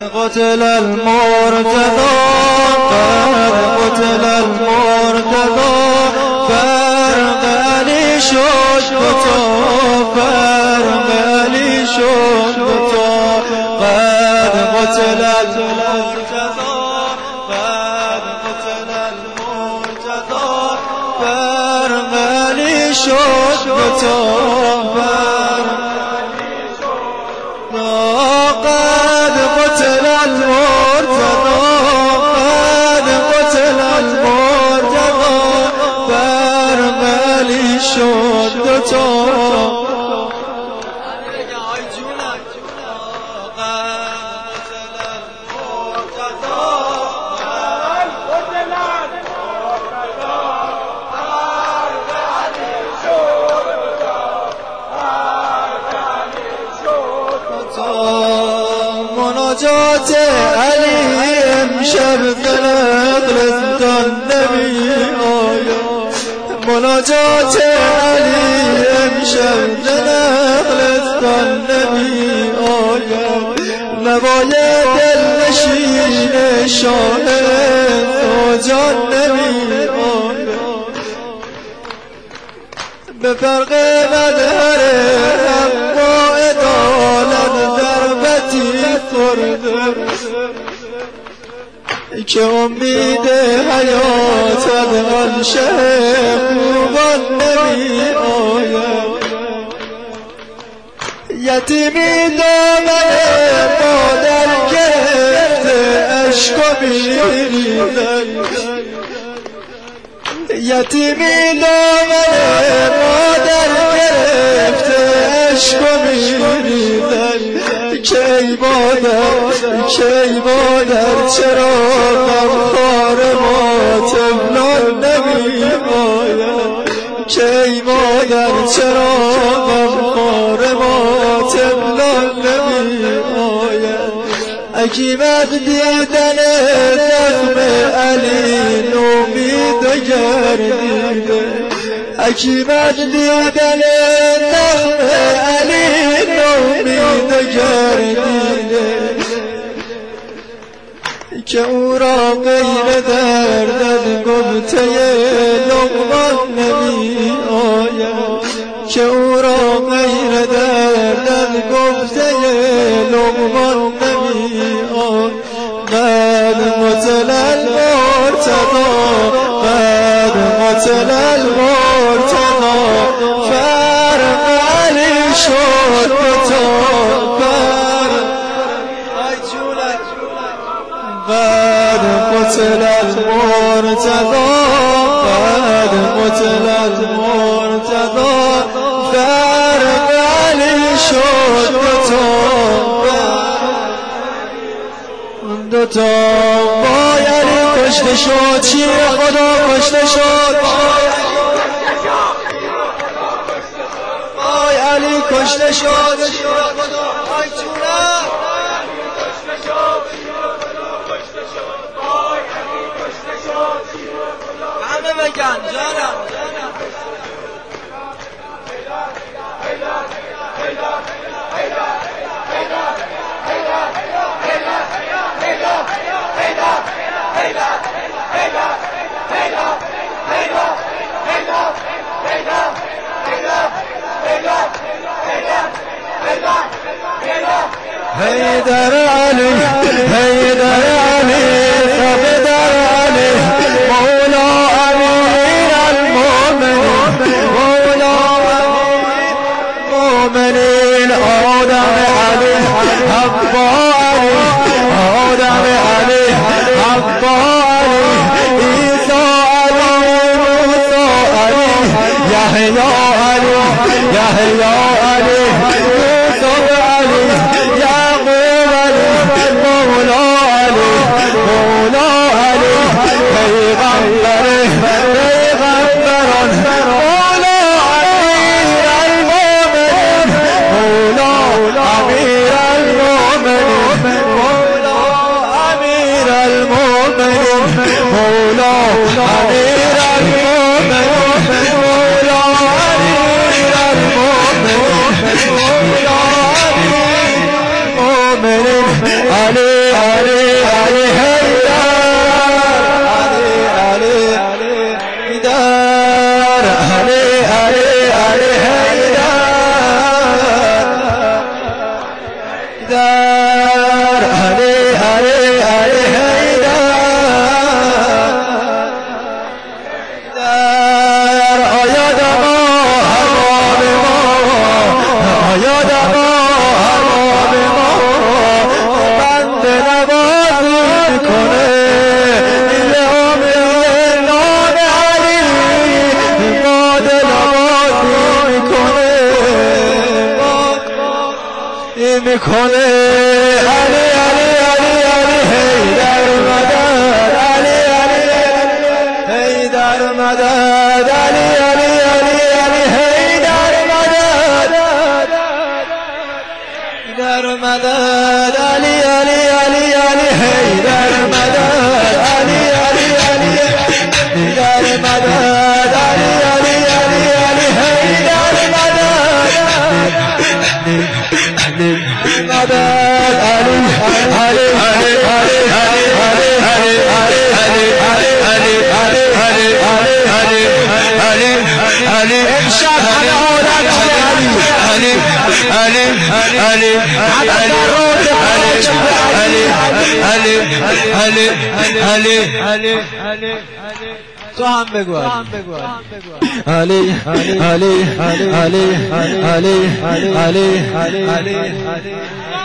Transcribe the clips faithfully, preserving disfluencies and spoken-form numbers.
قتل المرتضى قد قتل المرتضى فرق علی شد تو فرق علی شد تو قد قتل المرتضى قد قتل المرتضى فرق علی شد تو قد قتل المرتضى قد قتل المرتضى فرق علی شد تو مناجات علی امشب قلق النبی آیا مناجات علی امشب قلق النبی آیا نوای دلنشین شاه خواجه نبی آیا به فرق مدهر حق و عدالت در بطی خورده که امید حیات آن شه خوبان نمی آید یتیمی دامن مادر گرفته اشک و میریزد یتیمی دامن مادر گرفته اشک و میریزد که ای مادر که ای مادر چرا غمخوار ما طفلان نمی آید که ای مادر چرا غمخوار ما طفلان نمی آید حکیمت دیدن زخم علی نومید و گردیده حکیمت دیدن زخم علی نومید و گردیده که او را غیر دردت گفته لقمان نمی آید که او را غیر دردت گفته لقمان نمی آید قد قتل المرتضى قد قتل المرتضى فرق علی شد تو قد قتل المرتضى قد قتل المرتضى فرق علی شد تو دوتا بای علی کشته شد شیر خدا کشته شد بای علی کشته شد شیر خدا آی جونم همه بگن جانم حیدر علی حیدر علی صفدر علی مولا امیر المؤمنین مولا امیر المؤمنین آدم علی حبا علی آدم علی حبا علی عیسی علی موسی علی یحیی علی یحیی علی یوسف علی یعقوب علی مولا علی مولا علی پیغمبر پیغمبران مولا امیر المؤمنین مولا امیر المؤمنین مولا امیر المؤمنین مولا امیر المؤمنین مولا امیر المؤمنین کنه. علی علی علی علی حیدر مدد، علی علی حیدر مدد، علی علی علی علی حیدر مدد، حیدر مدد، علی علی علی علی حیدر مدد، علی علی علی حیدر مدد، علی علی علی علی حیدر مدد، مدد، علی علی علی علی علی امشب همه عالم علی علی علی علی علی علی علی تو هم بگو علی علی علی علی علی علی علی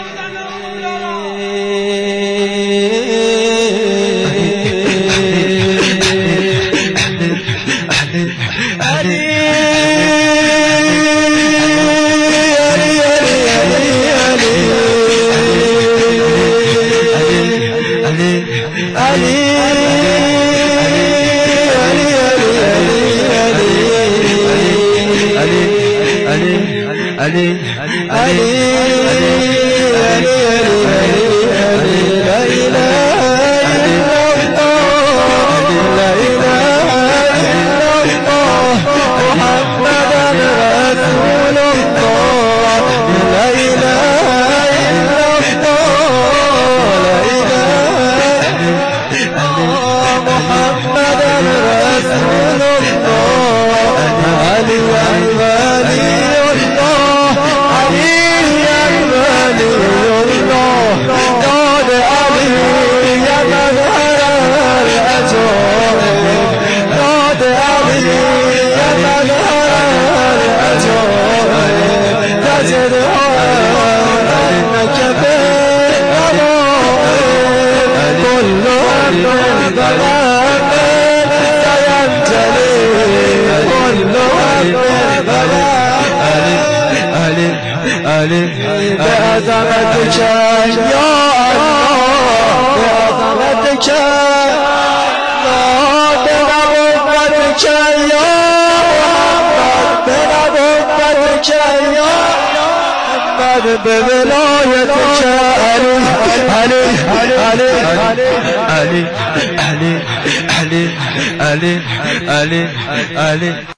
بعظمتك يا الله، بعظمتك بنبوتك يا محمد، بنبوتك يا محمد، بولايتك علي علي علي علي علي علي علي علي علي